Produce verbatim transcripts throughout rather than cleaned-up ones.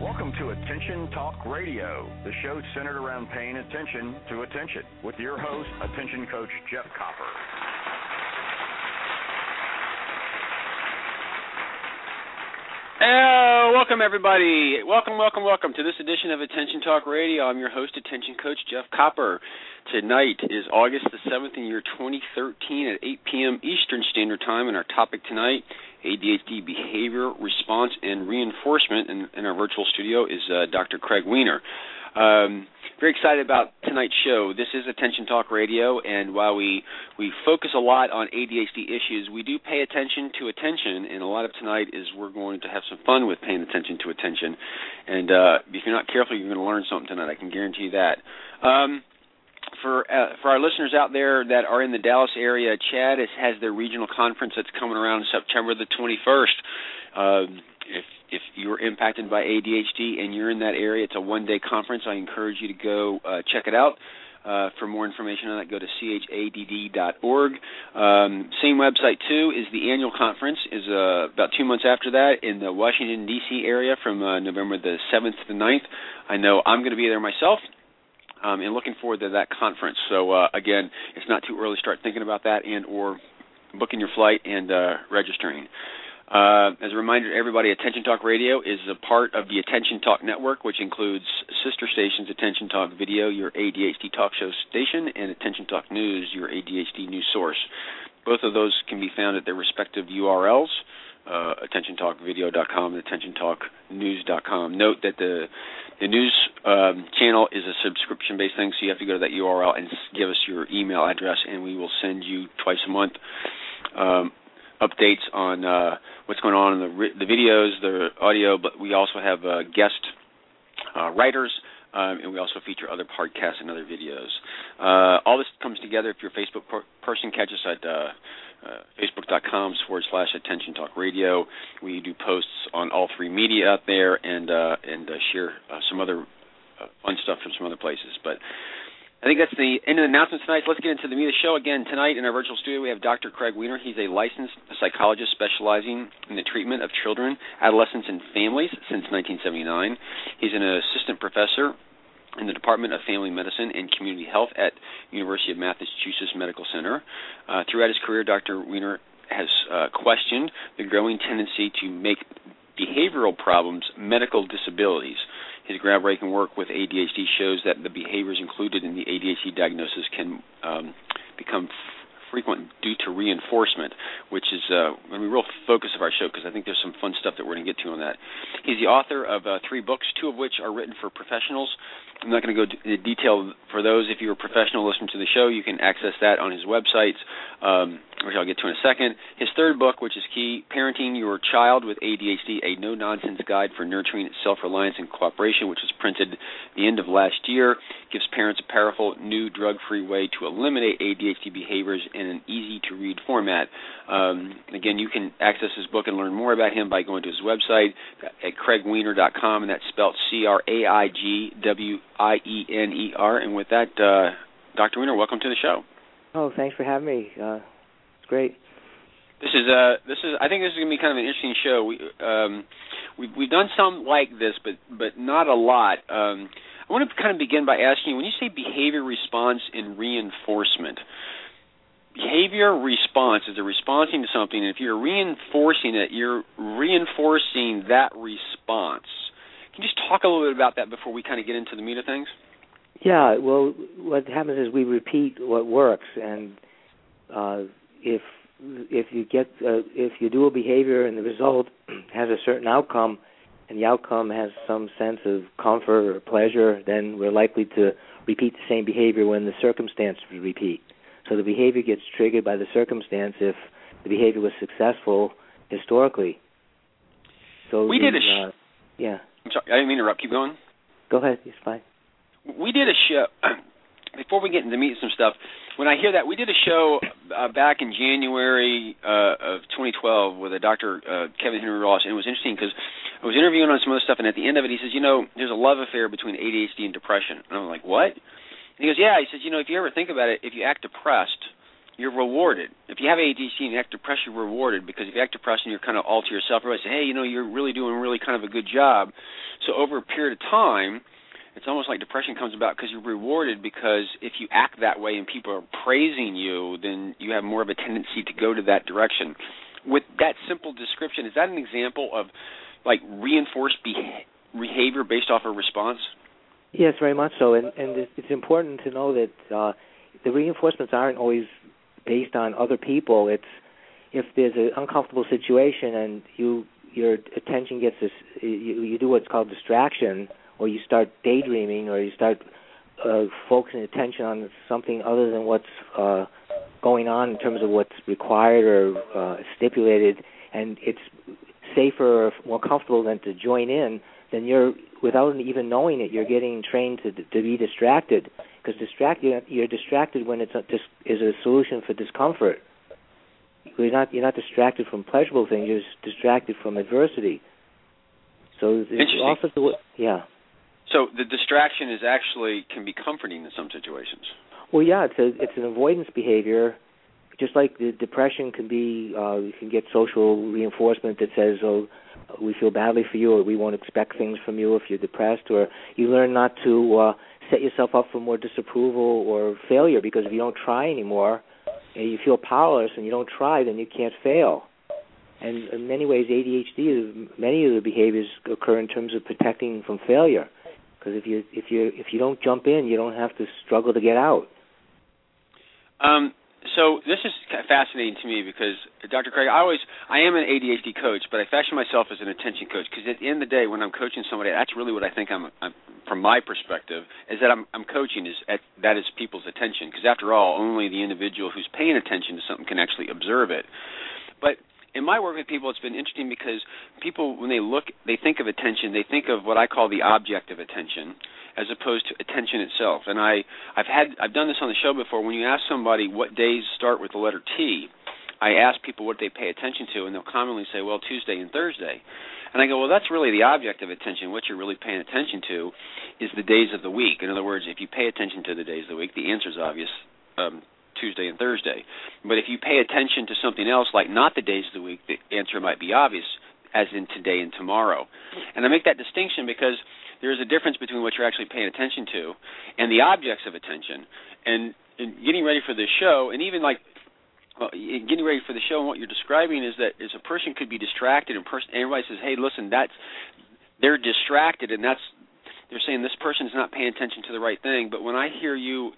Welcome to Attention Talk Radio, the show centered around paying attention to attention, with your host, Attention Coach Jeff Copper. Uh, welcome, everybody. Welcome, welcome, welcome to this edition of Attention Talk Radio. I'm your host, Attention Coach Jeff Copper. Tonight is August the seventh in year twenty thirteen at eight p.m. Eastern Standard Time, and our topic tonight, A D H D behavior, response, and reinforcement. In, in our virtual studio is uh, Doctor Craig Weiner. Um, very excited about tonight's show. This is Attention Talk Radio, and while we, we focus a lot on A D H D issues, we do pay attention to attention, and a lot of tonight is we're going to have some fun with paying attention to attention. And uh, if you're not careful, you're going to learn something tonight. I can guarantee you that. Um, For uh, for our listeners out there that are in the Dallas area, Chad is, has their regional conference that's coming around September the twenty-first. Uh, if if you're impacted by A D H D and you're in that area, it's a one-day conference. I encourage you to go uh, check it out. Uh, for more information on that, go to C H A D D dot org. Um, same website, too, is the annual conference, is uh, about two months after that in the Washington, D C area from uh, November the seventh to the ninth. I know I'm going to be there myself. Um, and looking forward to that conference. So, uh, again, it's not too early to start thinking about that and or booking your flight and uh, registering. Uh, as a reminder to everybody, Attention Talk Radio is a part of the Attention Talk Network, which includes sister stations Attention Talk Video, your A D H D talk show station, and Attention Talk News, your A D H D news source. Both of those can be found at their respective U R Ls. Uh, attention talk video dot com and attention talk news dot com. Note that the the news um, channel is a subscription-based thing, so you have to go to that U R L and give us your email address, and we will send you twice a month um, updates on uh, what's going on in the, the videos, the audio, but we also have uh, guest uh, writers, um, and we also feature other podcasts and other videos. Uh, all this comes together if you're a Facebook per- person, catch us at uh, Uh, Facebook.com forward slash Attention Talk Radio. We do posts on all three media out there and uh, and uh, share uh, some other uh, fun stuff from some other places. But I think that's the end of the announcements tonight. So let's get into the meat of the show. Again, tonight in our virtual studio we have Doctor Craig Weiner. He's a licensed psychologist specializing in the treatment of children, adolescents, and families since nineteen seventy-nine. He's an assistant professor in the Department of Family Medicine and Community Health at University of Massachusetts Medical Center. Uh, throughout his career, Doctor Weiner has uh, questioned the growing tendency to make behavioral problems medical disabilities. His groundbreaking work with A D H D shows that the behaviors included in the A D H D diagnosis can um, become f- frequent due to reinforcement, which is uh, going to be a real focus of our show because I think there's some fun stuff that we're going to get to on that. He's the author of uh, three books, two of which are written for professionals. I'm not going to go into detail for those. If you're a professional listening to the show, you can access that on his websites, um, which I'll get to in a second. His third book, which is key, Parenting Your Child with A D H D, a no-nonsense guide for nurturing self-reliance and cooperation, which was printed at the end of last year, gives parents a powerful, new, drug-free way to eliminate A D H D behaviors in an easy-to-read format. Um, again, you can access his book and learn more about him by going to his website at craig weiner dot com, and that's spelled C R A I G W I E N E R. And with that, uh, Doctor Weiner, welcome to the show. Oh, thanks for having me. Uh, it's great. This is uh, this is. I think this is going to be kind of an interesting show. We um, we've we've done some like this, but but not a lot. Um, I want to kind of begin by asking you, when you say behavior response and reinforcement, behavior response is a responding to something, and if you're reinforcing it, you're reinforcing that response. Can you just talk a little bit about that before we kind of get into the meat of things? Yeah, well, what happens is we repeat what works, and uh, if if you get uh, if you do a behavior and the result has a certain outcome, and the outcome has some sense of comfort or pleasure, then we're likely to repeat the same behavior when the circumstance repeat. So the behavior gets triggered by the circumstance if the behavior was successful historically. So we the, did a sh- uh, yeah. I'm sorry, I didn't mean to interrupt. Keep going. Go ahead. It's fine. We did a show, before we get into meat and some stuff, when I hear that, we did a show uh, back in January uh, of twenty twelve with a Doctor Uh, Kevin Henry Ross, and it was interesting because I was interviewing on some other stuff, and at the end of it, he says, you know, there's a love affair between A D H D and depression. And I'm like, what? And he goes, yeah. He says, you know, if you ever think about it, if you act depressed, you're rewarded. If you have A D H D and you act depressed, you're rewarded, because if you act depressed and you're kind of all to yourself, everybody say, hey, you know, you're really doing really kind of a good job. So over a period of time, it's almost like depression comes about because you're rewarded, because if you act that way and people are praising you, then you have more of a tendency to go to that direction. With that simple description, is that an example of like reinforced beha- behavior based off a response? Yes, very much so. And, and it's important to know that uh, the reinforcements aren't always based on other people. It's if there's an uncomfortable situation and you your attention gets this, you, you do what's called distraction, or you start daydreaming, or you start uh, focusing attention on something other than what's uh, going on in terms of what's required or uh, stipulated, and it's safer or more comfortable than to join in, then you're, without even knowing it, you're getting trained to to be distracted. Because distract, you're, you're distracted when it's a, dis, is a solution for discomfort. You're not you're not distracted from pleasurable things. You're distracted from adversity. So it's also the yeah. So the distraction is actually can be comforting in some situations. Well, yeah, it's a it's an avoidance behavior. Just like the depression can be, uh, you can get social reinforcement that says, "Oh, we feel badly for you," or "We won't expect things from you if you're depressed," or you learn not to uh, set yourself up for more disapproval or failure, because if you don't try anymore, and you feel powerless and you don't try, then you can't fail. And in many ways, A D H D, many of the behaviors occur in terms of protecting from failure, because if you if you if you don't jump in, you don't have to struggle to get out. Um. So this is fascinating to me because, Doctor Craig, I always, I am an A D H D coach, but I fashion myself as an attention coach, because at the end of the day, when I'm coaching somebody, that's really what I think I'm, I'm from my perspective, is that I'm, I'm coaching is at, that is people's attention, because after all, only the individual who's paying attention to something can actually observe it. But in my work with people, it's been interesting because people, when they look, they think of attention, they think of what I call the object of attention, as opposed to attention itself. And I, I've had, I've done this on the show before. When you ask somebody what days start with the letter T, I ask people what they pay attention to, and they'll commonly say, well, Tuesday and Thursday. And I go, well, that's really the object of attention. What you're really paying attention to is the days of the week. In other words, if you pay attention to the days of the week, the answer is obvious, um, Tuesday and Thursday. But if you pay attention to something else, like not the days of the week, the answer might be obvious, as in today and tomorrow. And I make that distinction because there's a difference between what you're actually paying attention to and the objects of attention. And, and getting ready for this show, and even like well, getting ready for the show, and what you're describing is that is a person could be distracted, and person, everybody says, hey, listen, that's they're distracted, and that's they're saying this person's not paying attention to the right thing. But when I hear you,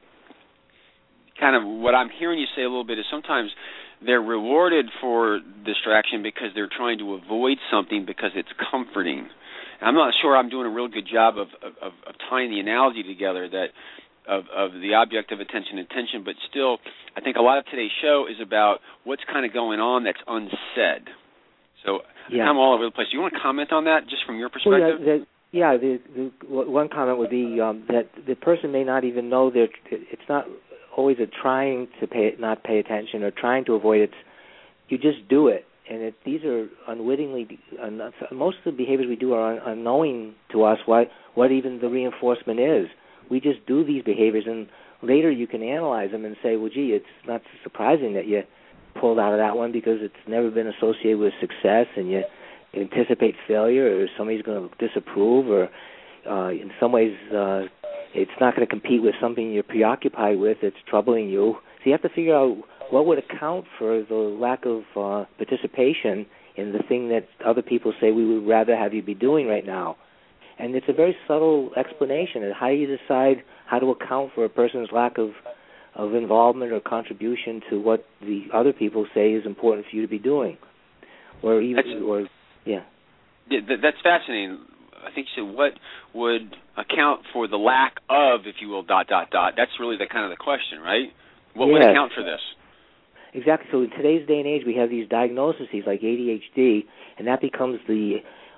kind of what I'm hearing you say a little bit is sometimes they're rewarded for distraction because they're trying to avoid something because it's comforting. And I'm not sure I'm doing a real good job of, of, of tying the analogy together that of, of the object of attention and attention, but still I think a lot of today's show is about what's kind of going on that's unsaid. So yeah. I'm all over the place. Do you want to comment on that just from your perspective? Well, the, yeah, the, the, one comment would be um, that the person may not even know that it's not always a trying to pay, not pay attention or trying to avoid it. You just do it. And it, these are unwittingly, uh, most of the behaviors we do are un, unknowing to us what, what even the reinforcement is. We just do these behaviors, and later you can analyze them and say, well, gee, it's not surprising that you pulled out of that one because it's never been associated with success, and you anticipate failure, or somebody's going to disapprove, or uh, in some ways uh, it's not going to compete with something you're preoccupied with that's troubling you. So you have to figure out what would account for the lack of uh, participation in the thing that other people say we would rather have you be doing right now. And it's a very subtle explanation. How do you decide how to account for a person's lack of, of involvement or contribution to what the other people say is important for you to be doing? Or even, that's, or yeah. That's fascinating. I think you said what would account for the lack of, if you will, dot, dot, dot. That's really the kind of the question, right? What yes. would account for this? Exactly. So in today's day and age, we have these diagnoses like A D H D, and that becomes the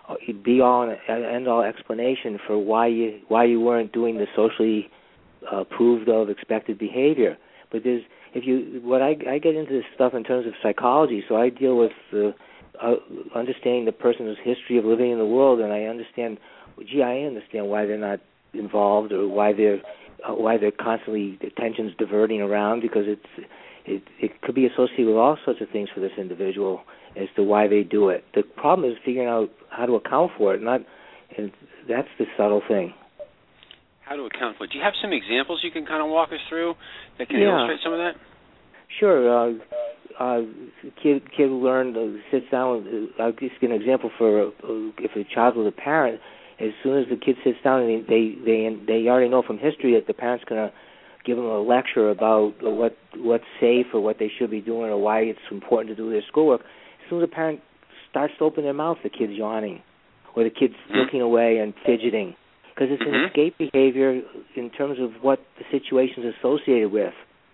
be-all and end-all explanation for why you why you weren't doing the socially uh, approved of expected behavior. But there's if you what I, I get into this stuff in terms of psychology, so I deal with uh, uh, understanding the person's history of living in the world, and I understand. Gee, I understand why they're not involved or why they're uh, why they're constantly attention's diverting around, because it's it it could be associated with all sorts of things for this individual as to why they do it. The problem is figuring out how to account for it, not and that's the subtle thing. How to account for it. Do you have some examples you can kind of walk us through that can yeah. illustrate some of that? Sure. Uh, uh, kid kid learned, uh, sits down. Uh, I'll just give an example for uh, if a child with a parent. As soon as the kid sits down, and they they they already know from history that the parent's going to give them a lecture about what what's safe or what they should be doing or why it's important to do their schoolwork. As soon as the parent starts to open their mouth, the kid's yawning, or the kid's mm-hmm. looking away and fidgeting, because it's mm-hmm. an escape behavior in terms of what the situation's associated with.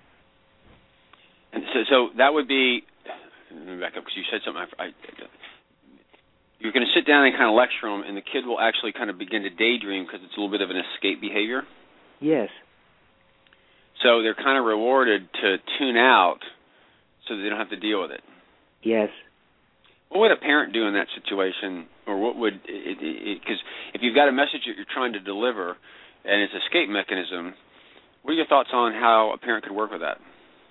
And so, so that would be. Let me back up because you said something. I, I, you're going to sit down and kind of lecture them, and the kid will actually kind of begin to daydream because it's a little bit of an escape behavior. Yes. So they're kind of rewarded to tune out so that they don't have to deal with it. Yes. What would a parent do in that situation, or what would it, because if you've got a message that you're trying to deliver and it's an escape mechanism, what are your thoughts on how a parent could work with that?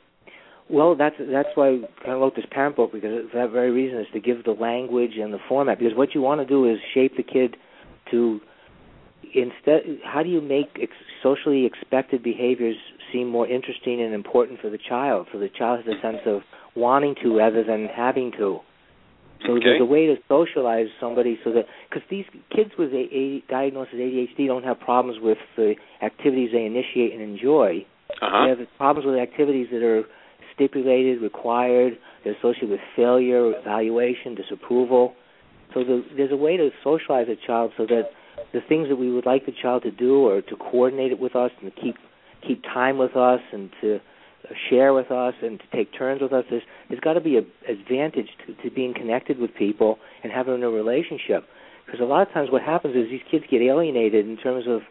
Well, that's that's why I kind of wrote this parent book, because for that very reason is to give the language and the format. Because what you want to do is shape the kid to instead. How do you make ex- socially expected behaviors seem more interesting and important for the child, so the child has a sense of wanting to rather than having to? So okay. there's a way to socialize somebody so that, because these kids with a, a diagnosed as A D H D don't have problems with the activities they initiate and enjoy. Uh-huh. They have problems with activities that are stipulated, required, they're associated with failure, evaluation, disapproval. So the, there's a way to socialize a child so that the things that we would like the child to do, or to coordinate it with us and to keep keep time with us and to share with us and to take turns with us, there's, there's got to be an advantage to, to being connected with people and having a relationship. Because a lot of times what happens is these kids get alienated in terms of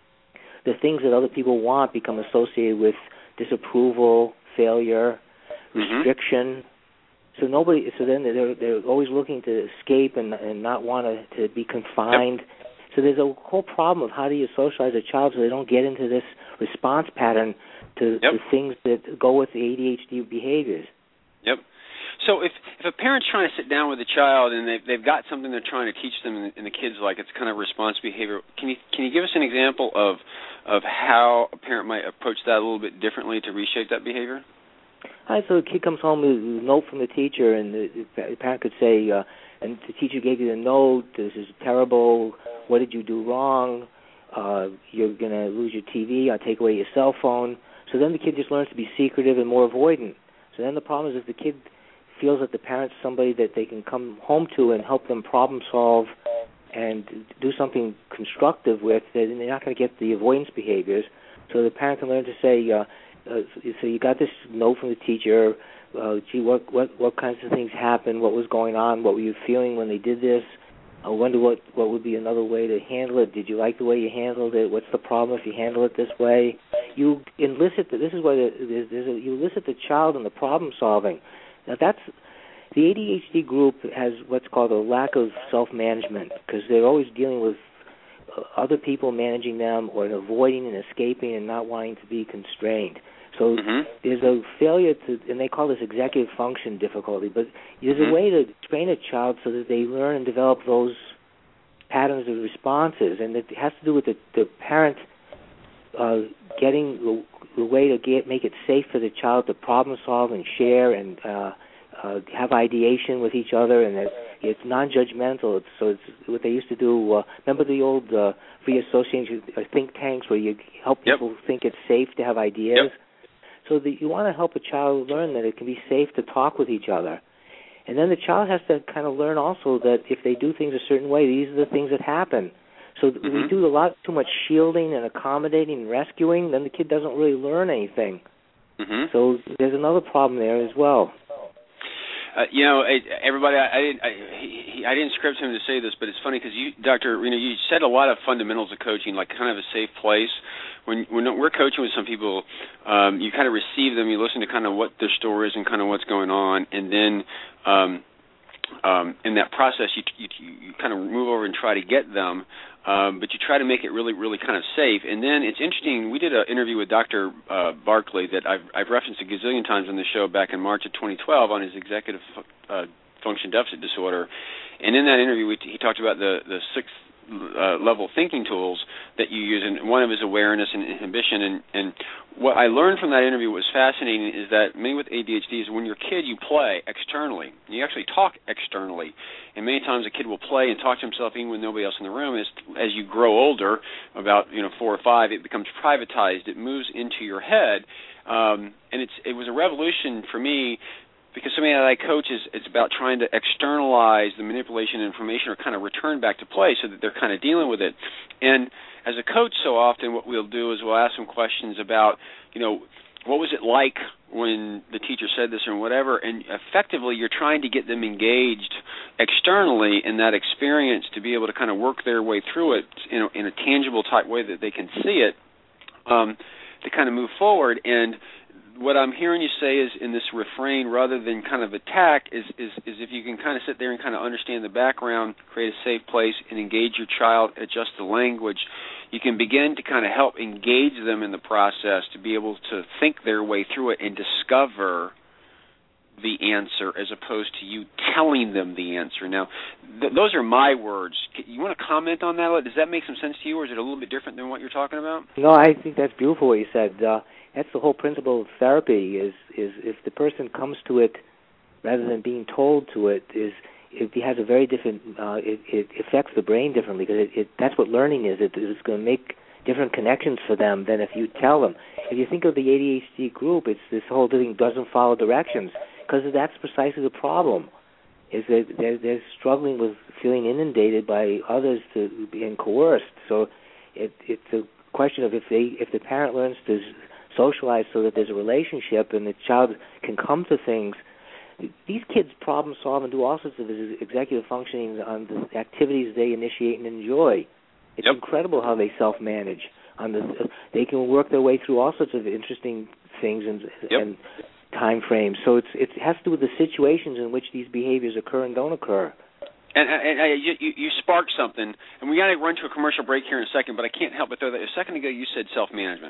the things that other people want become associated with disapproval, failure, restriction. Mm-hmm. So nobody. So then they're they're always looking to escape and and not want to to be confined. Yep. So there's a whole problem of how do you socialize a child so they don't get into this response pattern to, yep. to things that go with the A D H D behaviors. Yep. So if if a parent's trying to sit down with a child and they've they've got something they're trying to teach them, and, and the kid's like, it's kind of response behavior, can you can you give us an example of of how a parent might approach that a little bit differently to reshape that behavior? All right, so the kid comes home with a note from the teacher, and the, the parent could say, uh, and the teacher gave you the note, this is terrible, what did you do wrong, uh, you're going to lose your T V, I'll take away your cell phone. So then the kid just learns to be secretive and more avoidant. So then the problem is if the kid feels that the parent's somebody that they can come home to and help them problem solve and do something constructive with, then they're not going to get the avoidance behaviors. So the parent can learn to say, uh, Uh, so you got this note from the teacher. Uh, gee, what what what kinds of things happened? What was going on? What were you feeling when they did this? I wonder what what would be another way to handle it. Did you like the way you handled it? What's the problem if you handle it this way? You elicit the, this is why there's, there's a, you elicit the child in the problem solving. Now that's the A D H D group has what's called a lack of self management, because they're always dealing with other people managing them, or avoiding and escaping and not wanting to be constrained. So mm-hmm. there's a failure to, and they call this executive function difficulty, but there's mm-hmm. a way to train a child so that they learn and develop those patterns of responses, and it has to do with the, the parent uh, getting the, the way to get, make it safe for the child to problem solve and share and uh, uh, have ideation with each other, and that it's non-judgmental. It's, so it's what they used to do. Uh, remember the old uh, free association uh, think tanks where you help people yep. think it's safe to have ideas? Yep. So that you want to help a child learn that it can be safe to talk with each other. And then the child has to kind of learn also that if they do things a certain way, these are the things that happen. So mm-hmm. we do a lot too much shielding and accommodating and rescuing, then the kid doesn't really learn anything. Mm-hmm. So there's another problem there as well. Uh, you know, everybody, I, I didn't, I, he, I didn't script him to say this, but it's funny because you, Doctor Reno, you said a lot of fundamentals of coaching, like kind of a safe place. When, when we're coaching with some people, um, you kind of receive them, you listen to kind of what their story is and kind of what's going on, and then um, um, in that process, you, you, you kind of move over and try to get them, um, but you try to make it really, really kind of safe. And then it's interesting, we did an interview with Doctor Uh, Barkley that I've, I've referenced a gazillion times on the show back in March of twenty twelve on his executive uh, function deficit disorder. And in that interview, we, he talked about the, the six uh, level thinking tools that you use, and one of them is awareness and inhibition. And, and what I learned from that interview was fascinating is that many with A D H D is when you're a kid, you play externally. You actually talk externally. And many times a kid will play and talk to himself even with nobody else in the room. As, as you grow older, about you know four or five, it becomes privatized. It moves into your head. Um, and it's it was a revolution for me, because something that I coach is it's about trying to externalize the manipulation of information or kind of return back to play so that they're kind of dealing with it. And as a coach, so often what we'll do is we'll ask them questions about, you know, what was it like when the teacher said this or whatever, and effectively you're trying to get them engaged externally in that experience to be able to kind of work their way through it in a, in a tangible type way that they can see it, um, to kind of move forward. And what I'm hearing you say is in this refrain, rather than kind of attack, is, is, is if you can kind of sit there and kind of understand the background, create a safe place, and engage your child, adjust the language, you can begin to kind of help engage them in the process to be able to think their way through it and discover the answer as opposed to you telling them the answer. Now, th- those are my words. You want to comment on that? Does that make some sense to you, or is it a little bit different than what you're talking about? No, I think that's beautiful what you said. Uh, that's the whole principle of therapy is, is if the person comes to it rather than being told to it, is it has a very different, uh, it, it affects the brain differently, because it, it, that's what learning is. It, it's going to make different connections for them than if you tell them. If you think of the A D H D group, it's this whole thing doesn't follow directions, because that's precisely the problem, is that they're, they're struggling with feeling inundated by others to being coerced. So it, it's a question of if they, if the parent learns to socialize so that there's a relationship and the child can come to things. These kids problem solve and do all sorts of executive functioning on the activities they initiate and enjoy. It's yep. incredible how they self-manage. On the, they can work their way through all sorts of interesting things and, yep. and time frames. So it's, it has to do with the situations in which these behaviors occur and don't occur. And, and, and you, you sparked something, and we got to run to a commercial break here in a second, but I can't help but throw that. A second ago you said self-management.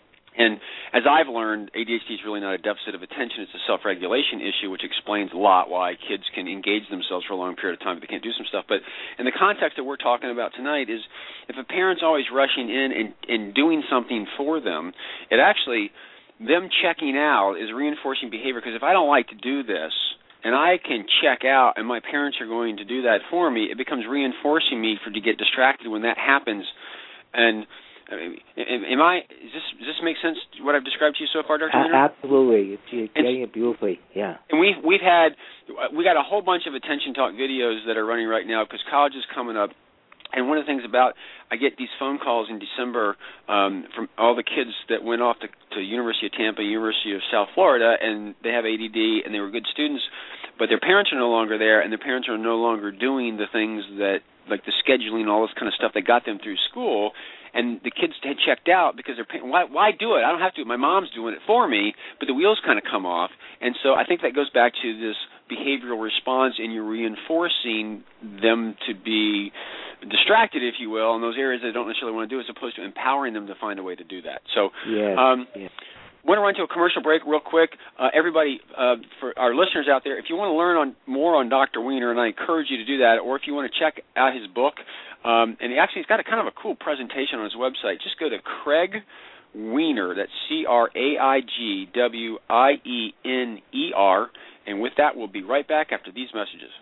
And as I've learned, A D H D is really not a deficit of attention. It's a self-regulation issue, which explains a lot why kids can engage themselves for a long period of time, but they can't do some stuff. But in the context that we're talking about tonight is if a parent's always rushing in and, and doing something for them, it actually, them checking out is reinforcing behavior, because if I don't like to do this and I can check out and my parents are going to do that for me, it becomes reinforcing me for to get distracted when that happens. And I mean, am I? Does this, does this make sense? What I've described to you so far, Doctor Wiener? Absolutely, you're getting it beautifully. Yeah. And we've we've had we got a whole bunch of Attention Talk videos that are running right now because college is coming up. And one of the things about, I get these phone calls in December um, from all the kids that went off to, to University of Tampa, University of South Florida, and they have A D D and they were good students, but their parents are no longer there, and their parents are no longer doing the things that, like the scheduling and all this kind of stuff that got them through school. And the kids had checked out because they're paying. Why, why do it? I don't have to. My mom's doing it for me, but the wheels kind of come off. And so I think that goes back to this behavioral response, and you're reinforcing them to be distracted, if you will, in those areas they don't necessarily want to do, as opposed to empowering them to find a way to do that. So yes, um, yes. I want to run to a commercial break real quick. Uh, everybody, uh, for our listeners out there, if you want to learn on more on Doctor Wiener, and I encourage you to do that, or if you want to check out his book, um, and he actually he's got a kind of a cool presentation on his website. Just go to Craig Wiener, that's C R A I G W I E N E R, and with that, we'll be right back after these messages.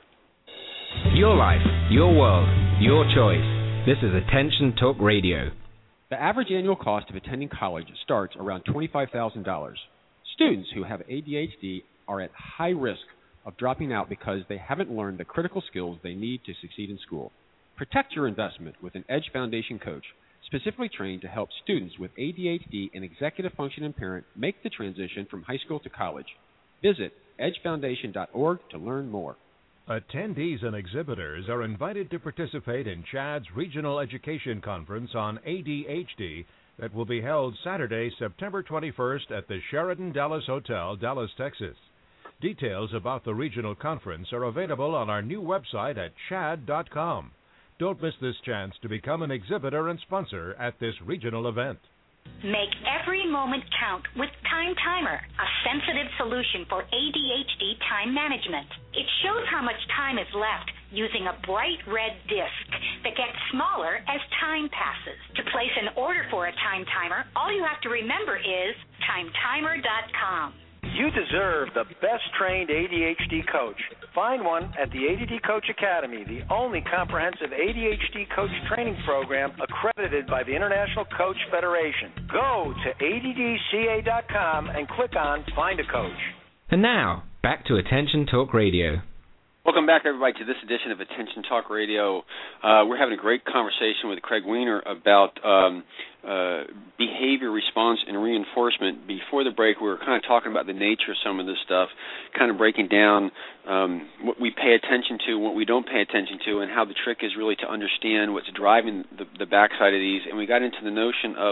Your life, your world, your choice. This is Attention Talk Radio. The average annual cost of attending college starts around twenty-five thousand dollars. Students who have A D H D are at high risk of dropping out because they haven't learned the critical skills they need to succeed in school. Protect your investment with an Edge Foundation coach, specifically trained to help students with A D H D and executive function impairment make the transition from high school to college. Visit edge foundation dot org to learn more. Attendees and exhibitors are invited to participate in CHADD's Regional Education Conference on A D H D that will be held Saturday, September twenty-first at the Sheraton Dallas Hotel, Dallas, Texas. Details about the regional conference are available on our new website at chadd dot com. Don't miss this chance to become an exhibitor and sponsor at this regional event. Make every moment count with Time Timer, a sensitive solution for A D H D time management. It shows how much time is left using a bright red disc that gets smaller as time passes. To place an order for a Time Timer, all you have to remember is time timer dot com. You deserve the best-trained A D H D coach. Find one at the A D D Coach Academy, the only comprehensive A D H D coach training program accredited by the International Coach Federation. Go to A D D C A dot com and click on Find a Coach. And now, back to Attention Talk Radio. Welcome back, everybody, to this edition of Attention Talk Radio. Uh, we're having a great conversation with Craig Weiner about um, uh, behavior response and reinforcement. Before the break, we were kind of talking about the nature of some of this stuff, kind of breaking down um, what we pay attention to, what we don't pay attention to, and how the trick is really to understand what's driving the, the backside of these. And we got into the notion of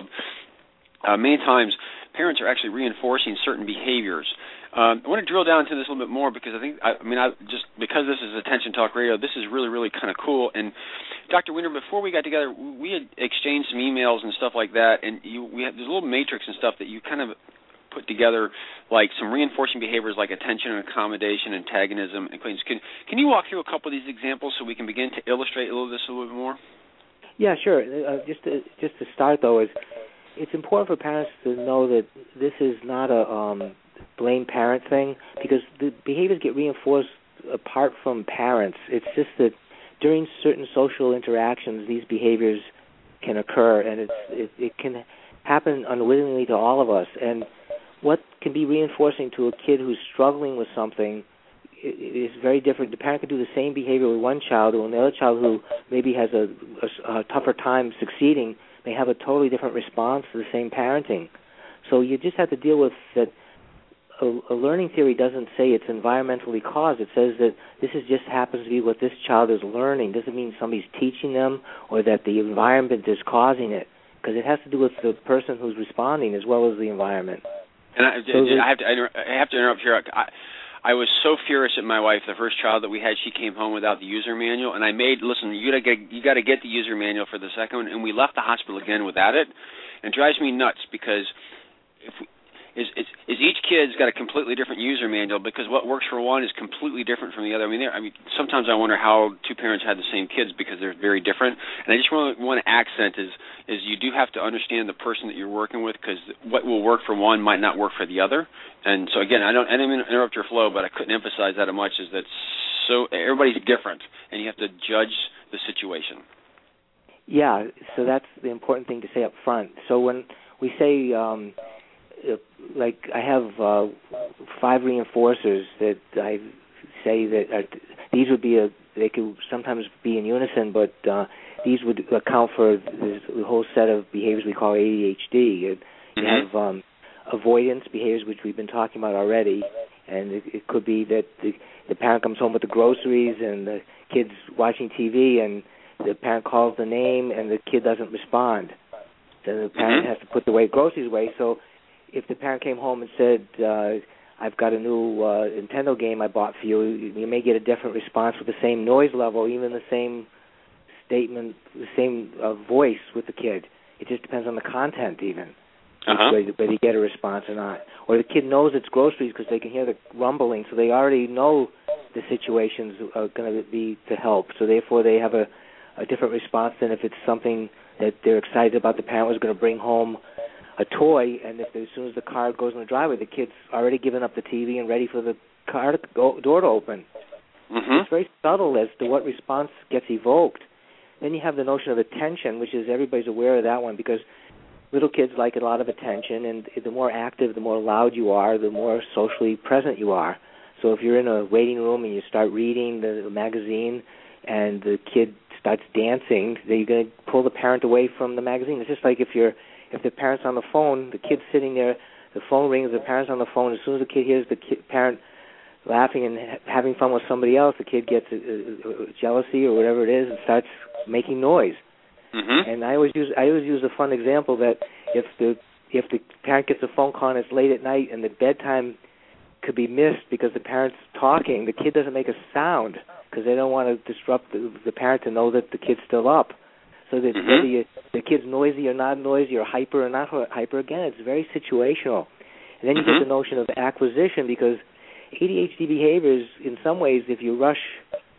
uh, many times parents are actually reinforcing certain behaviors. Um, I want to drill down into this a little bit more because I think, I, I mean, I just because this is Attention Talk Radio, this is really, really kind of cool. And Doctor Weiner, before we got together, we had exchanged some emails and stuff like that, and you, we had there's a little matrix and stuff that you kind of put together, like some reinforcing behaviors like attention and accommodation, antagonism, and claims. Can can you walk through a couple of these examples so we can begin to illustrate a little this a little bit more? Yeah, sure. Uh, just to, just to start though, is it's important for parents to know that this is not a um, blame parent thing, because the behaviors get reinforced apart from parents. It's just that during certain social interactions, these behaviors can occur, and it's, it, it can happen unwittingly to all of us. And what can be reinforcing to a kid who's struggling with something is very different. The parent can do the same behavior with one child, and the other child who maybe has a, a, a tougher time succeeding may have a totally different response to the same parenting. So you just have to deal with that. A, a learning theory doesn't say it's environmentally caused. It says that this is just happens to be what this child is learning. Doesn't mean somebody's teaching them or that the environment is causing it, because it has to do with the person who's responding as well as the environment. And I, so I, have to, I have to interrupt here. I, I was so furious at my wife. The first child that we had, she came home without the user manual, and I made listen. You got to get you got to get the user manual for the second one, and we left the hospital again without it. And it drives me nuts because if we, Is, is, is each kid's got a completely different user manual, because what works for one is completely different from the other. I mean, I mean, sometimes I wonder how two parents had the same kids because they're very different. And I just want to, want to accent is is you do have to understand the person that you're working with, because what will work for one might not work for the other. And so again, I don't I didn't mean to interrupt your flow, but I couldn't emphasize that as much. Is that so everybody's different, and you have to judge the situation. Yeah, so that's the important thing to say up front. So when we say um, like I have uh, five reinforcers that I say that are, these would be a they could sometimes be in unison, but uh, these would account for this, the whole set of behaviors we call A D H D. You mm-hmm. have um, avoidance behaviors, which we've been talking about already, and it, it could be that the, the parent comes home with the groceries and the kid's watching T V, and the parent calls the name and the kid doesn't respond. Then the parent mm-hmm. has to put the way groceries away. So if the parent came home and said, uh, I've got a new uh, Nintendo game I bought for you, you may get a different response with the same noise level, even the same statement, the same uh, voice with the kid. It just depends on the content even, uh-huh. whether, whether you get a response or not. Or the kid knows it's groceries because they can hear the rumbling, so they already know the situations are going to be to help. So therefore they have a, a different response than if it's something that they're excited about. The parent was going to bring home a toy, and if as soon as the car goes in the driveway, the kid's already given up the T V and ready for the car to go, door to open. Mm-hmm. It's very subtle as to what response gets evoked. Then you have the notion of attention, which is everybody's aware of that one, because little kids like a lot of attention, and the more active, the more loud you are, the more socially present you are. So if you're in a waiting room and you start reading the, the magazine and the kid starts dancing, then you're going to pull the parent away from the magazine. It's just like if you're If the parent's on the phone, the kid's sitting there, the phone rings, the parent's on the phone. As soon as the kid hears the kid, parent laughing and ha- having fun with somebody else, the kid gets a, a, a jealousy or whatever it is and starts making noise. Mm-hmm. And I always use I always use a fun example that if the if the parent gets a phone call and it's late at night and the bedtime could be missed because the parent's talking, the kid doesn't make a sound because they don't want to disrupt the, the parent to know that the kid's still up. So that mm-hmm. whether you, the kid's noisy or not noisy or hyper or not hyper, again, it's very situational. And then you mm-hmm. get the notion of acquisition, because A D H D behaviors, in some ways, if you rush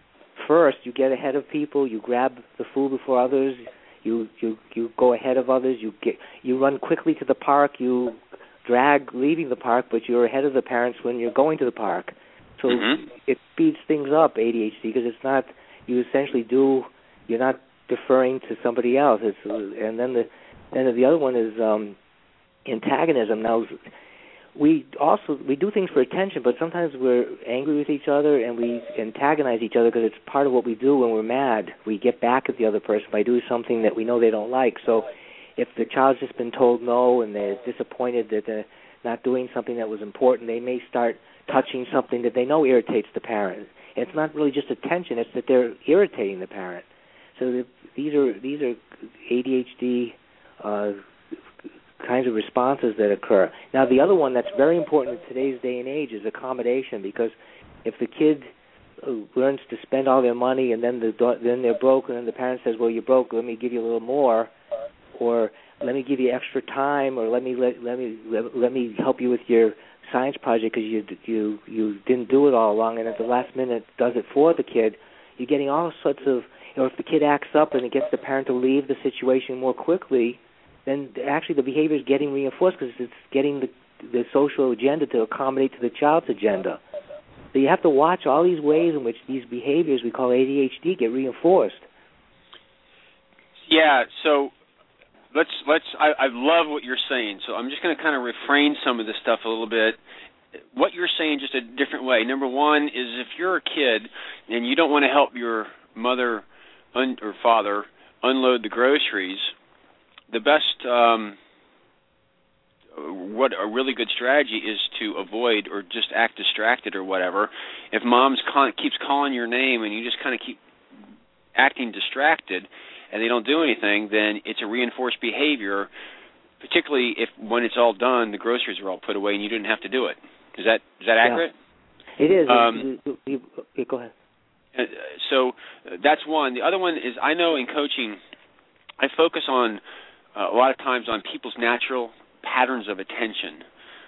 first. You get ahead of people. You grab the food before others. You you you go ahead of others. You get you run quickly to the park. You drag leaving the park, but you're ahead of the parents when you're going to the park. So mm-hmm. it speeds things up, A D H D, because it's not, you essentially do, you're not deferring to somebody else. It's, and then the then the other one is um, antagonism. Now, we also, we do things for attention, but sometimes we're angry with each other and we antagonize each other because it's part of what we do when we're mad. We get back at the other person by doing something that we know they don't like. So if the child's just been told no and they're disappointed that they're not doing something that was important, they may start touching something that they know irritates the parent. And it's not really just attention; it's that they're irritating the parent. So the, these are these are A D H D uh, kinds of responses that occur. Now, the other one that's very important in today's day and age is accommodation, because if the kid learns to spend all their money and then the then they're broke, and then the parent says, "Well, you're broke. Let me give you a little more," or "Let me give you extra time," or "Let me let, let me let, let me help you with your science project because you you you didn't do it all along," and at the last minute does it for the kid. You're getting all sorts of, you know, if the kid acts up and it gets the parent to leave the situation more quickly, then actually the behavior is getting reinforced because it's getting the the social agenda to accommodate to the child's agenda. So you have to watch all these ways in which these behaviors we call A D H D get reinforced. Yeah, so let's let's. I, I love what you're saying. So I'm just going to kind of reframe some of this stuff a little bit. What you're saying, just a different way. Number one is if you're a kid and you don't want to help your mother un, or father unload the groceries, the best, um, what a really good strategy is to avoid or just act distracted or whatever. If mom's con- keeps calling your name and you just kind of keep acting distracted and they don't do anything, then it's a reinforced behavior, particularly if when it's all done, the groceries are all put away and you didn't have to do it. Is that is that accurate? Yeah. It is. Um, you, you, you, go ahead. So that's one. The other one is I know in coaching I focus on uh, a lot of times on people's natural patterns of attention.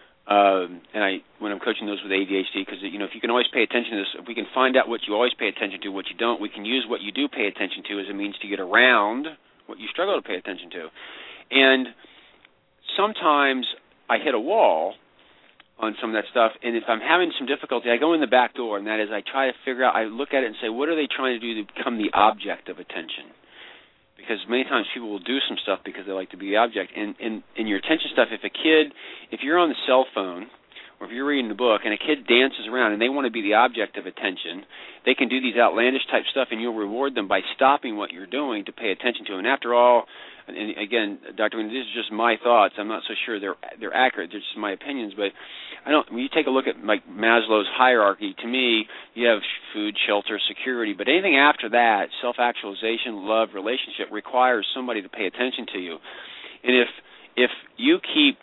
Um, and I when I'm coaching those with A D H D, because you know if you can always pay attention to this, if we can find out what you always pay attention to, what you don't, we can use what you do pay attention to as a means to get around what you struggle to pay attention to. And sometimes I hit a wall on some of that stuff, and if I'm having some difficulty, I go in the back door, and that is I try to figure out, I look at it and say, what are they trying to do to become the object of attention? Because many times people will do some stuff because they like to be the object. And in, in your attention stuff, if a kid, if you're on the cell phone, or if you're reading the book, and a kid dances around and they want to be the object of attention, they can do these outlandish type stuff, and you'll reward them by stopping what you're doing to pay attention to them. And after all, and again, Doctor Wayne, this is just my thoughts. I'm not so sure they're they're accurate. They're just my opinions. But I don't. When you take a look at like Maslow's hierarchy, to me, you have food, shelter, security. But anything after that, self-actualization, love, relationship, requires somebody to pay attention to you. And if if you keep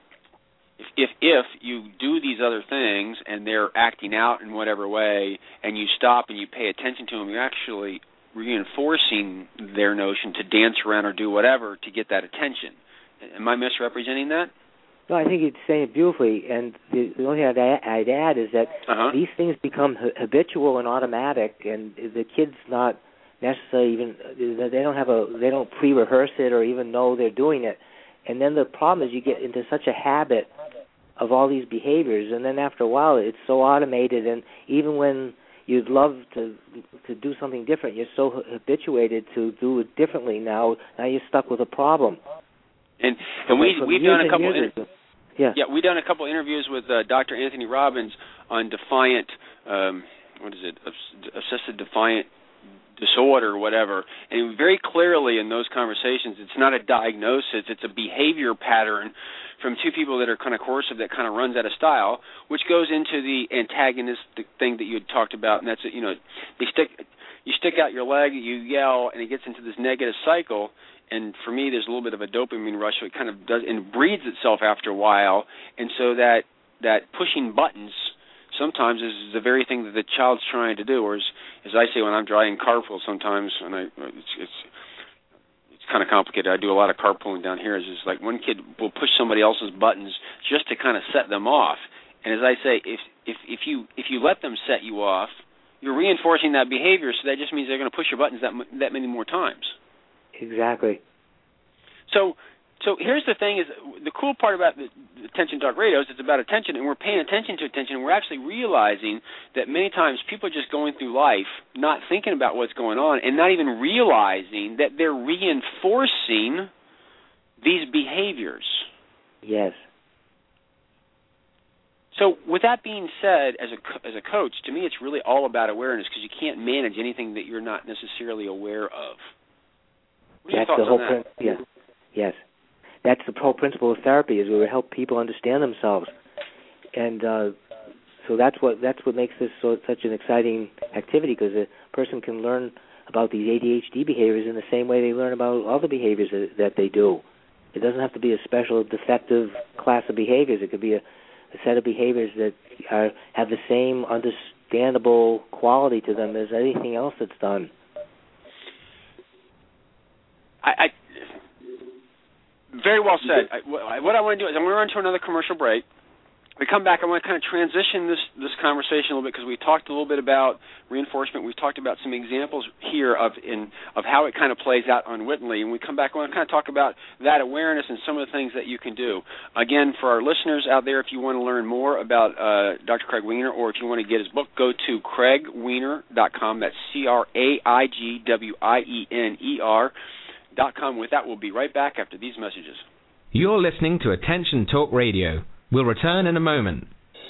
If, if if you do these other things and they're acting out in whatever way, and you stop and you pay attention to them, you're actually reinforcing their notion to dance around or do whatever to get that attention. Am I misrepresenting that? No, I think you're saying it beautifully. And the, the only thing I'd, I'd add is that uh-huh. these things become habitual and automatic, and the kid's not necessarily even they don't have a they don't pre-rehearse it or even know they're doing it. And then the problem is you get into such a habit of all these behaviors, and then after a while it's so automated, and even when you'd love to to do something different, you're so habituated to do it differently now, now you're stuck with a problem. And and we, we've done a couple inter- yeah. yeah, we've done a couple interviews with uh, Doctor Anthony Robbins on defiant, um, what is it, obsessive defiant disorder or whatever, and very clearly in those conversations it's not a diagnosis, it's a behavior pattern from two people that are kind of coercive that kind of runs out of style, which goes into the antagonistic thing that you had talked about, and that's, you know, they stick, you stick out your leg, you yell, and it gets into this negative cycle, and for me there's a little bit of a dopamine rush, so it kind of does, and breeds itself after a while, and so that, that pushing buttons sometimes is the very thing that the child's trying to do, or as, as I say when I'm driving carpool sometimes, and I, it's, it's it's kind of complicated. I do a lot of carpooling down here. It's just like one kid will push somebody else's buttons just to kind of set them off. And as I say, if if if you if you let them set you off, you're reinforcing that behavior, so that just means they're going to push your buttons that that many more times. Exactly. So, so here's the thing: is the cool part about the Attention Talk Radio is it's about attention, and we're paying attention to attention, and we're actually realizing that many times people are just going through life not thinking about what's going on, and not even realizing that they're reinforcing these behaviors. Yes. So with that being said, as a, as a coach, to me it's really all about awareness, because you can't manage anything that you're not necessarily aware of. What are your That's thoughts the whole on that? prin- yeah. Yes. That's the whole principle of therapy, is we help people understand themselves. And uh, so that's what that's what makes this so such an exciting activity, because a person can learn about these A D H D behaviors in the same way they learn about all the behaviors that, that they do. It doesn't have to be a special defective class of behaviors. It could be a a set of behaviors that are, have the same understandable quality to them as anything else that's done. I, I very well said. I, what I want to do is I'm going to run to another commercial break. We come back, I want to kind of transition this, this conversation a little bit, because we talked a little bit about reinforcement. We talked about some examples here of in of how it kind of plays out on Whitney. And we come back, I want to kind of talk about that awareness and some of the things that you can do. Again, for our listeners out there, if you want to learn more about uh, Doctor Craig Weiner, or if you want to get his book, go to craig weiner dot com. That's C R A I G W I E N E R dot com. With that, we'll be right back after these messages. You're listening to Attention Talk Radio. We'll return in a moment.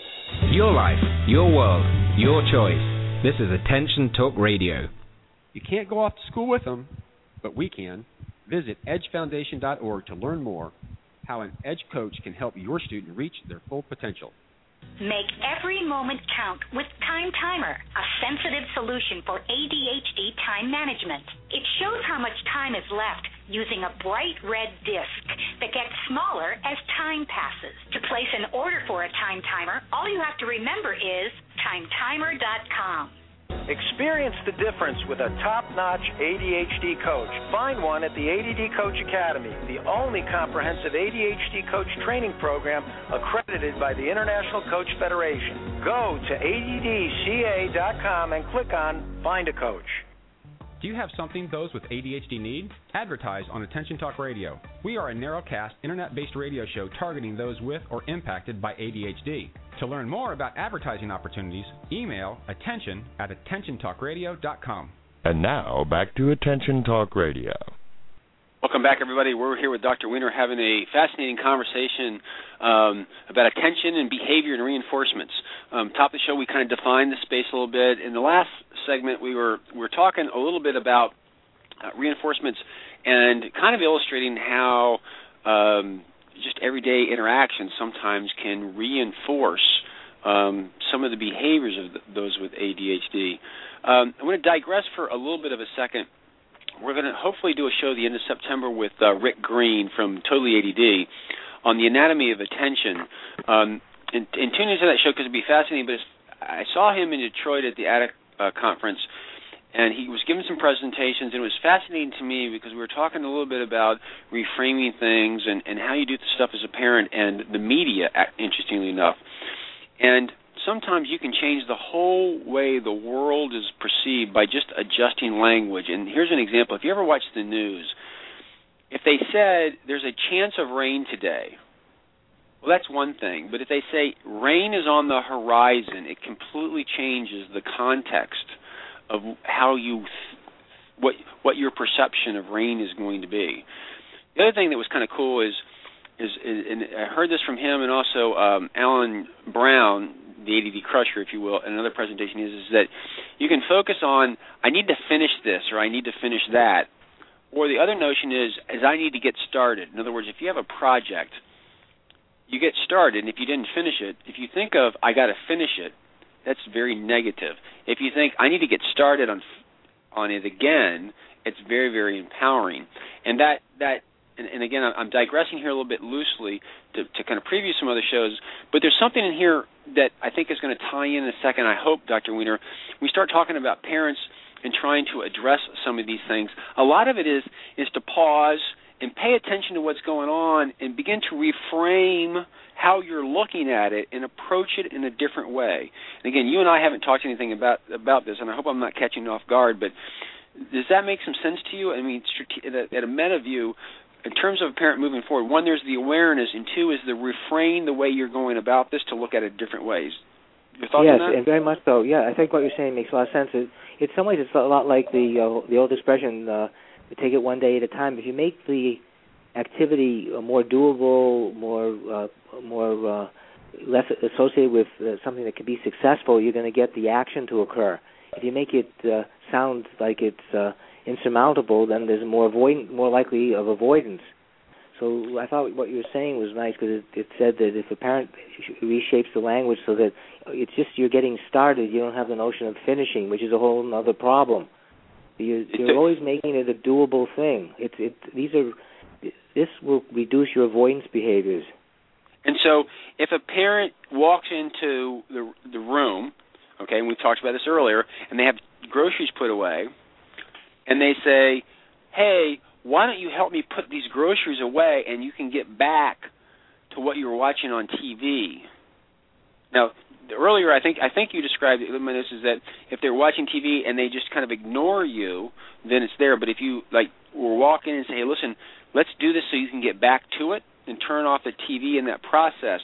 Your life, your world, your choice. This is Attention Talk Radio. You can't go off to school with them, but we can. Visit edge foundation dot org to learn more how an Edge coach can help your student reach their full potential. Make every moment count with Time Timer, a sensitive solution for A D H D time management. It shows how much time is left using a bright red disc that gets smaller as time passes. To place an order for a Time Timer, all you have to remember is time timer dot com. Experience the difference with a top-notch A D H D coach. Find one at the A D D Coach Academy, the only comprehensive A D H D coach training program accredited by the International Coach Federation. Go to A D D C A dot com and click on Find a Coach. Do you have something those with A D H D need? Advertise on Attention Talk Radio. We are a narrowcast, internet-based radio show targeting those with or impacted by A D H D. To learn more about advertising opportunities, email attention at attention talk radio dot com. And now, back to Attention Talk Radio. Welcome back, everybody. We're here with Doctor Weiner having a fascinating conversation um, about attention and behavior and reinforcements. Um, top of the show, we kind of defined the space a little bit. In the last segment, we were we were talking a little bit about uh, reinforcements and kind of illustrating how um, just everyday interactions sometimes can reinforce um, some of the behaviors of the, those with A D H D. Um, I'm going to digress for a little bit of a second. We're going to hopefully do a show at the end of September with uh, Rick Green from Totally A D D on the anatomy of attention. Um, and, and tune into that show because it'd be fascinating. But it's, I saw him in Detroit at the A D D uh, conference, and he was giving some presentations, and it was fascinating to me because we were talking a little bit about reframing things and, and how you do the stuff as a parent and the media, interestingly enough. And sometimes you can change the whole way the world is perceived by just adjusting language. And here's an example. If you ever watch the news, if they said there's a chance of rain today, well, that's one thing. But if they say rain is on the horizon, it completely changes the context of how you, what what your perception of rain is going to be. The other thing that was kind of cool is, is, is and I heard this from him and also um, Alan Brown, the A D D Crusher, if you will, and another presentation is, is that you can focus on, I need to finish this or I need to finish that. Or the other notion is, is I need to get started. In other words, if you have a project, you get started, and if you didn't finish it, if you think of, I got to finish it, that's very negative. If you think, I need to get started on on it again, it's very, very empowering. And that, that and, and again, I'm digressing here a little bit loosely to, to kind of preview some other shows, but there's something in here that I think is going to tie in in a second, I hope, Doctor Weiner. We start talking about parents and trying to address some of these things. A lot of it is is to pause and pay attention to what's going on and begin to reframe how you're looking at it and approach it in a different way. And again, you and I haven't talked anything about about this, and I hope I'm not catching you off guard, but does that make some sense to you? I mean, at a meta view, in terms of a parent moving forward, one, there's the awareness, and two is the refrain the way you're going about this to look at it different ways. Your thoughts yes, on that? and very much so. Yeah, I think what you're saying makes a lot of sense. It, in some ways, it's a lot like the uh, the old expression, uh, take it one day at a time. If you make the activity uh, more doable, more uh, more uh, less associated with uh, something that can be successful, you're going to get the action to occur. If you make it uh, sound like it's uh, insurmountable, then there's more avoid more likely of avoidance. So I thought what you were saying was nice because it, it said that if a parent reshapes the language so that it's just you're getting started, you don't have the notion of finishing, which is a whole other problem. You're, you're always making it a doable thing. It's it. These are this will reduce your avoidance behaviors. And so, if a parent walks into the the room, okay, and we talked about this earlier, and they have groceries put away, and they say, "Hey, why don't you help me put these groceries away, and you can get back to what you were watching on T V?" Now, earlier, I think I think you described it, this is that if they're watching T V and they just kind of ignore you, then it's there. But if you like were walking and say, "Hey, listen, let's do this so you can get back to it," and turn off the T V in that process.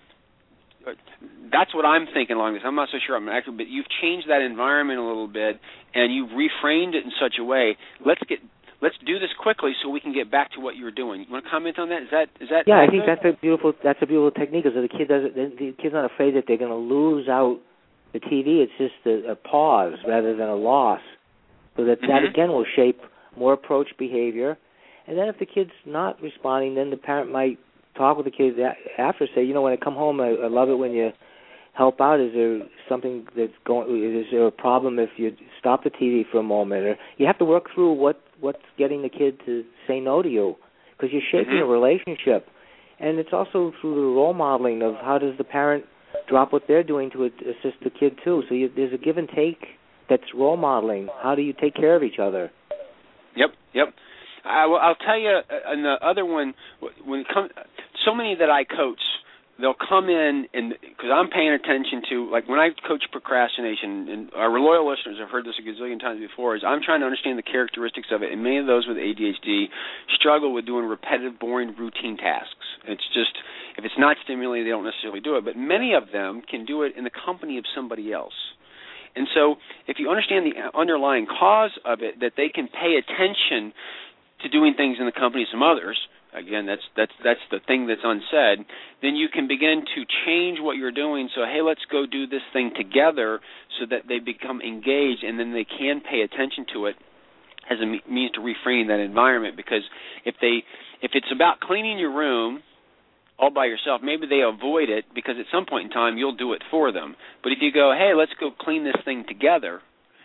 That's what I'm thinking along this. I'm not so sure I'm accurate, but you've changed that environment a little bit, and you've reframed it in such a way. Let's get let's do this quickly so we can get back to what you're doing. You want to comment on that? Is that is that? Yeah, I think that's a beautiful that's a beautiful technique. Because the kid doesn't the kid's not afraid that they're going to lose out the T V. It's just a, a pause rather than a loss. So that mm-hmm. that again will shape more approach behavior. And then if the kid's not responding, then the parent might talk with the kid after, say, you know, when I come home, I, I love it when you help out. Is there something that's going? Is there a problem if you stop the T V for a moment? Or you have to work through what what's getting the kid to say no to you, because you're shaping mm-hmm. a relationship. And it's also through the role modeling of how does the parent drop what they're doing to assist the kid too. So you, there's a give and take that's role modeling. How do you take care of each other? Yep, yep. I, well, I'll tell you, uh, and the other one, when it comes, so many that I coach, they'll come in, and because I'm paying attention to, like when I coach procrastination, and our loyal listeners have heard this a gazillion times before, is I'm trying to understand the characteristics of it, and many of those with A D H D struggle with doing repetitive, boring, routine tasks. It's just, if it's not stimulating, they don't necessarily do it, but many of them can do it in the company of somebody else. And so if you understand the underlying cause of it, that they can pay attention to doing things in the company of some others, again, that's that's that's the thing that's unsaid, then you can begin to change what you're doing. So, hey, let's go do this thing together so that they become engaged, and then they can pay attention to it as a means to reframe that environment. Because if they if it's about cleaning your room all by yourself, maybe they avoid it because at some point in time you'll do it for them. But if you go, hey, let's go clean this thing together,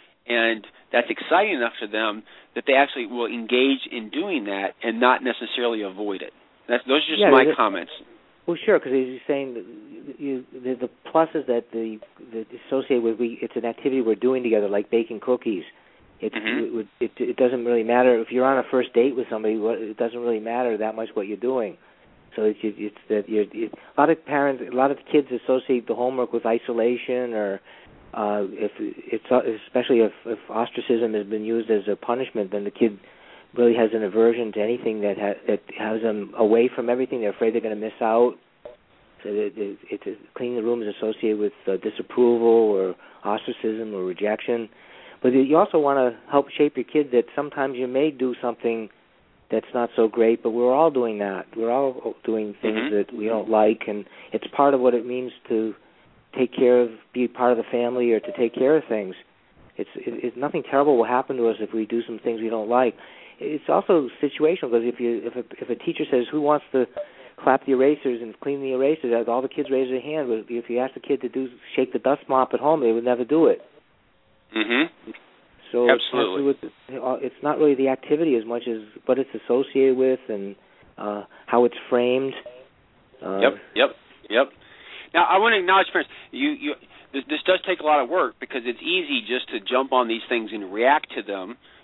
and that's exciting enough to them that they actually will engage in doing that and not necessarily avoid it. That's, those are just yeah, my comments. Well, sure, because as you're saying, you, the, the plus is that the, the associated with we, it's an activity we're doing together, like baking cookies. It, mm-hmm. it, it, it doesn't really matter if you're on a first date with somebody. It doesn't really matter that much what you're doing. So it's, it's that you're, it, a lot of parents, a lot of kids associate the homework with isolation, or uh, if it's especially if, if ostracism has been used as a punishment, then the kid really has an aversion to anything that ha- that has them away from everything. They're afraid they're going to miss out. So it, it, it's cleaning the room is associated with uh, disapproval or ostracism or rejection. But you also want to help shape your kid that sometimes you may do something that's not so great, but we're all doing that. We're all doing things mm-hmm. that we don't like, and it's part of what it means to take care of, be part of the family, or to take care of things. It's it, it, nothing terrible will happen to us if we do some things we don't like. It's also situational, because if you if a, if a teacher says, who wants to clap the erasers and clean the erasers, all the kids raise their hand. But if you ask the kid to do shake the dust mop at home, they would never do it. Mm-hmm. So Absolutely. It's not, with, it's not really the activity as much as what it's associated with and uh, how it's framed. Uh, yep, yep, yep. Now, I want to acknowledge, parents, you, you, this, this does take a lot of work, because it's easy just to jump on these things and react to them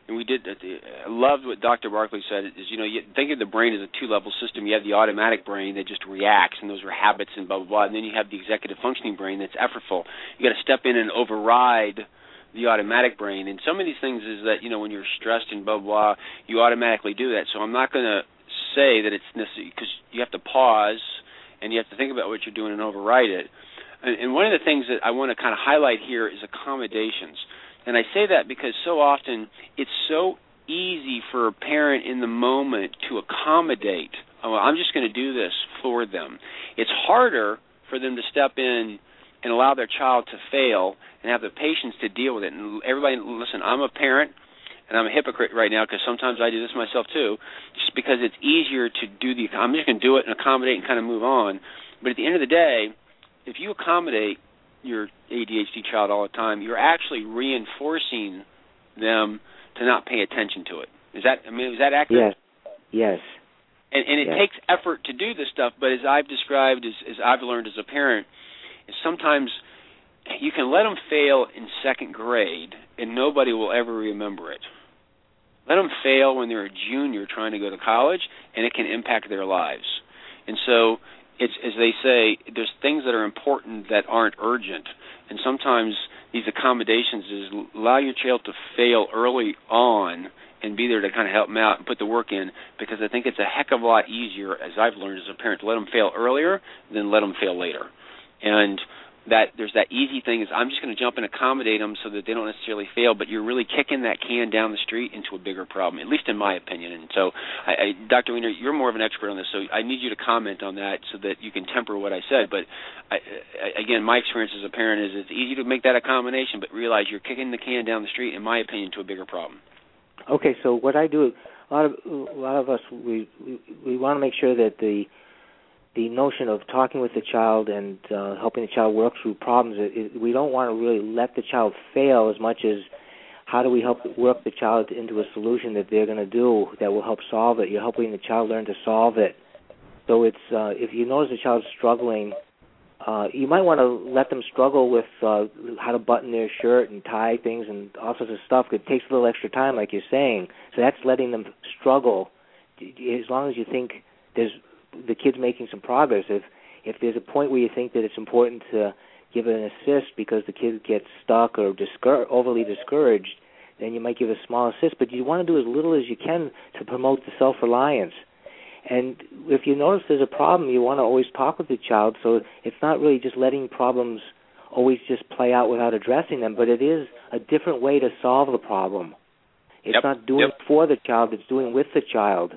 and we did. I loved what Doctor Barkley said. Is you know, you think of the brain as a two-level system. You have the automatic brain that just reacts, and those are habits and blah blah blah. And then you have the executive functioning brain that's effortful. You got to step in and override the automatic brain. And some of these things is that you know when you're stressed and blah blah, you automatically do that. So I'm not going to say that it's necessary because you have to pause and you have to think about what you're doing and override it. And, and one of the things that I want to kind of highlight here is accommodations. And I say that because so often it's so easy for a parent in the moment to accommodate. Oh, well, I'm just going to do this for them. It's harder for them to step in and allow their child to fail and have the patience to deal with it. And everybody, listen, I'm a parent, and I'm a hypocrite right now because sometimes I do this myself too, just because it's easier to do the, I'm just going to do it and accommodate and kind of move on. But at the end of the day, if you accommodate your A D H D child all the time, you're actually reinforcing them to not pay attention to it. Is that, I mean, is that accurate? Yes. Yes. And, and it yes. takes effort to do this stuff, but as I've described, as, as I've learned as a parent, is sometimes you can let them fail in second grade and nobody will ever remember it. Let them fail when they're a junior trying to go to college, and it can impact their lives. And so, it's as they say, there's things that are important that aren't urgent. And sometimes these accommodations is allow your child to fail early on and be there to kind of help them out and put the work in, because I think it's a heck of a lot easier, as I've learned as a parent, to let them fail earlier than let them fail later. And that there's that easy thing is I'm just going to jump and accommodate them so that they don't necessarily fail, but you're really kicking that can down the street into a bigger problem, at least in my opinion. And so, I, I, Doctor Weiner, you're more of an expert on this, so I need you to comment on that so that you can temper what I said. But, I, I, again, my experience as a parent is it's easy to make that accommodation, but realize you're kicking the can down the street, in my opinion, to a bigger problem. Okay, so what I do, a lot of, a lot of us, we, we, we want to make sure that the the notion of talking with the child and uh, helping the child work through problems, it, it, we don't want to really let the child fail as much as how do we help work the child into a solution that they're going to do that will help solve it. You're helping the child learn to solve it. So it's uh, if you notice the child's struggling, uh, you might want to let them struggle with uh, how to button their shirt and tie things and all sorts of stuff. It takes a little extra time, like you're saying. So that's letting them struggle. As long as you think there's the kid's making some progress. If if there's a point where you think that it's important to give an assist because the kid gets stuck or discour- overly discouraged, then you might give a small assist. But you want to do as little as you can to promote the self-reliance. And if you notice there's a problem, you want to always talk with the child. So it's not really just letting problems always just play out without addressing them, but it is a different way to solve the problem. It's yep. not doing yep. it for the child, it's doing with the child.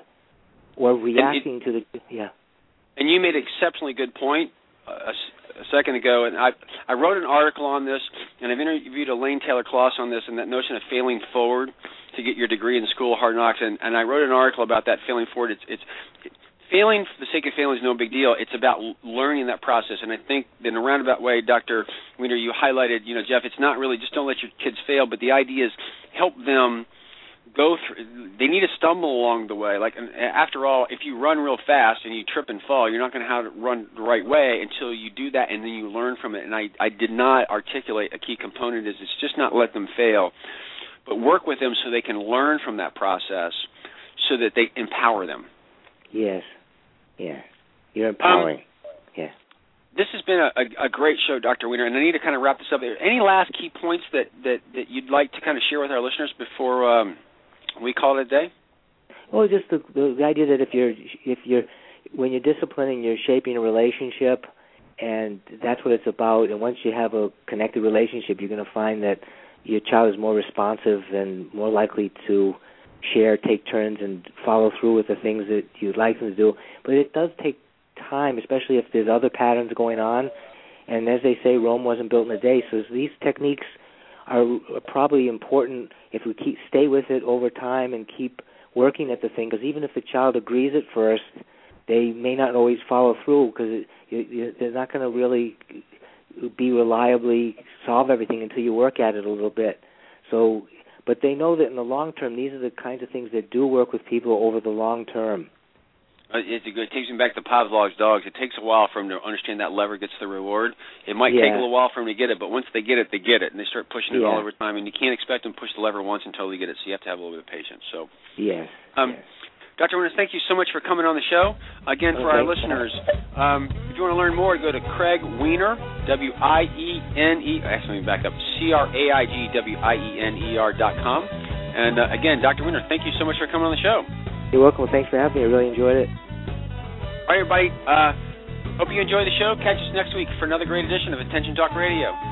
Or reacting it, to the yeah. And you made an exceptionally good point a, a second ago, and I I wrote an article on this, and I've interviewed Elaine Taylor-Klaus on this, and that notion of failing forward to get your degree in School of Hard Knocks, and, and I wrote an article about that failing forward. It's it's it, failing for the sake of failing is no big deal. It's about learning that process, and I think in a roundabout way, Doctor Weiner, you highlighted, you know, Jeff, it's not really just don't let your kids fail, but the idea is help them go through. They need to stumble along the way. Like, after all, if you run real fast and you trip and fall, you're not going to know how to run the right way until you do that, and then you learn from it. And I, I did not articulate a key component is it's just not let them fail, but work with them so they can learn from that process so that they empower them. Yes. Yeah. You're empowering. Um, yeah. This has been a, a, a great show, Doctor Weiner, and I need to kind of wrap this up. Any last key points that, that, that you'd like to kind of share with our listeners before um, we call it a day? Well, just the, the, the idea that if you're if you're when you're disciplining, you're shaping a relationship, and that's what it's about. And once you have a connected relationship, you're going to find that your child is more responsive and more likely to share, take turns, and follow through with the things that you'd like them to do. But it does take time, especially if there's other patterns going on. And as they say, Rome wasn't built in a day. So these techniques are probably important if we keep stay with it over time and keep working at the thing, because even if the child agrees at first, they may not always follow through because they're not going to really be reliably solve everything until you work at it a little bit. So, but they know that in the long term, these are the kinds of things that do work with people over the long term. Uh, it, it takes me back to Pavlov's dogs. It takes a while for them to understand that lever gets the reward. It might yeah. take a little while for them to get it, but once they get it, they get it, and they start pushing it yeah. all over time. And you can't expect them to push the lever once until they get it, so you have to have a little bit of patience. So, yes. Um, yes. Doctor Winters, thank you so much for coming on the show. Again, for okay. our listeners, um, if you want to learn more, go to Craig Weiner, W I E N E, actually, let me back up, C R A I G W I E N E R dot com. And, uh, again, Doctor Weiner, thank you so much for coming on the show. You're welcome. Thanks for having me. I really enjoyed it. All right, everybody. Uh, hope you enjoy the show. Catch us next week for another great edition of Attention Talk Radio.